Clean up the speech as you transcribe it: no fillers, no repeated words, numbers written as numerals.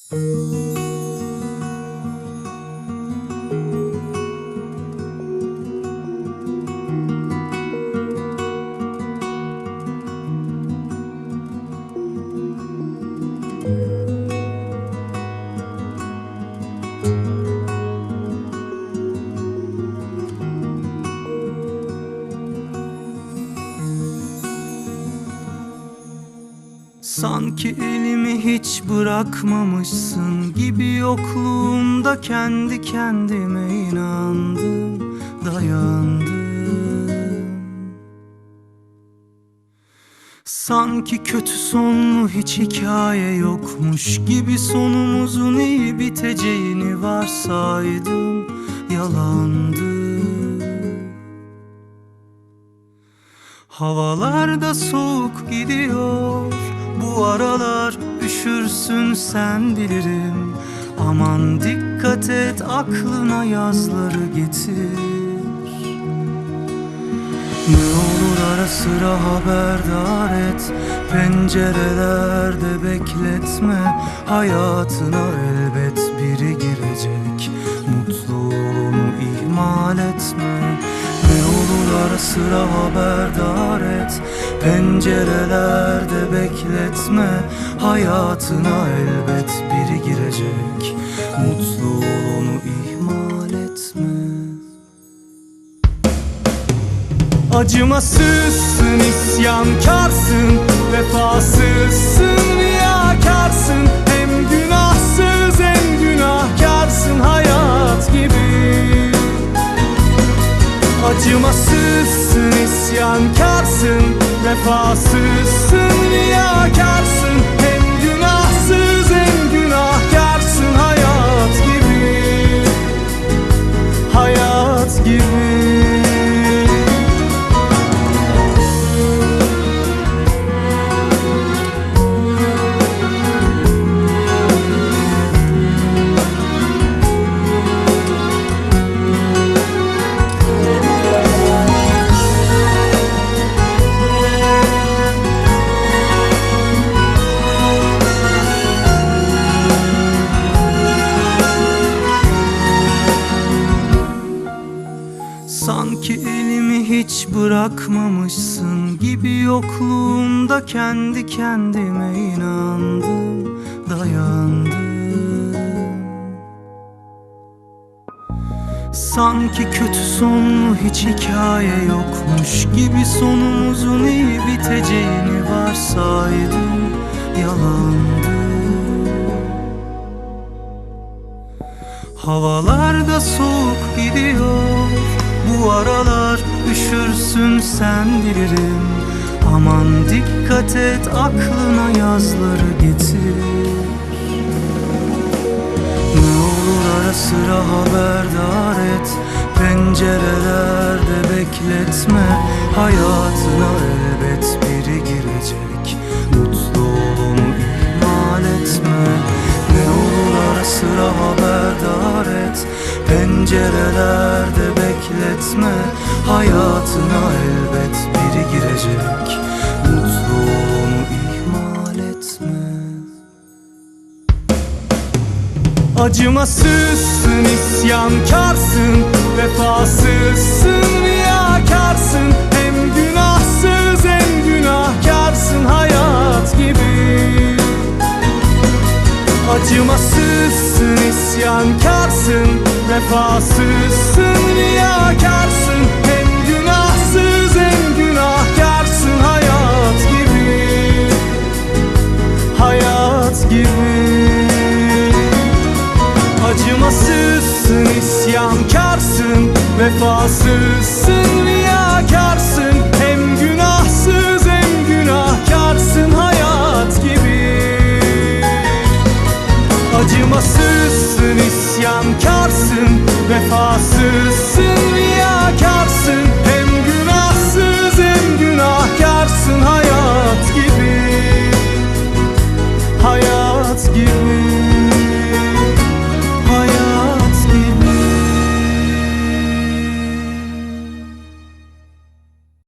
Sanki elimi hiç bırakmamışsın gibi, yokluğumda kendi kendime inandım, dayandım. Sanki kötü sonlu hiç hikaye yokmuş gibi, sonumuzun iyi biteceğini varsaydım, yalandı. Havalarda soğuk gidiyor, bu aralar üşürsün sen bilirim. Aman dikkat et, aklına yazları getir. Ne olur ara sıra haberdar et, pencerelerde bekletme. Hayatına elbet biri girecek, mutlu ol onu ihmal etme. Ne olur ara sıra haberdar et, pencerelerde bekletme. Hayatına elbet biri girecek, mutlu ol onu ihmal etme. Acımasızsın, isyankarsın, vefasızsın, riyakarsın. Hem günahsız hem günahkarsın, hayat gibi. Acımasızsın, isyankarsın, vefasızsın, riyakarsın. Hem günahsız hem günahkarsın, hayat gibi. Hayat gibi. Sanki elimi hiç bırakmamışsın gibi, yokluğumda kendi kendime inandım, dayandım. Sanki kötü sonlu hiç hikaye yokmuş gibi, sonumuzun iyi biteceğini varsaydım, yalandı. Havalarda soğuk gidiyor, bu aralar üşürsün sen bilirim. Aman dikkat et, aklına yazları getir. Ne olur ara sıra haberdar et, pencerelerde bekletme. Hayatına elbet biri girecek, mutlu ol onu ihmal etme. Ne olur ara sıra haberdar et, pencerelerde bekletme. Hayatına elbet biri girecek, mutlu ol onu ihmal etme. Acımasızsın, isyankarsın, vefasızsın, riyakarsın. Hem günahsız hem günahkarsın, hayat gibi. Acımasızsın, isyankarsın, vefasızsın, riyakarsın. Hem günahsız hem günahkarsın, hayat gibi. Hayat gibi. Acımasızsın, isyankarsın, vefasızsın,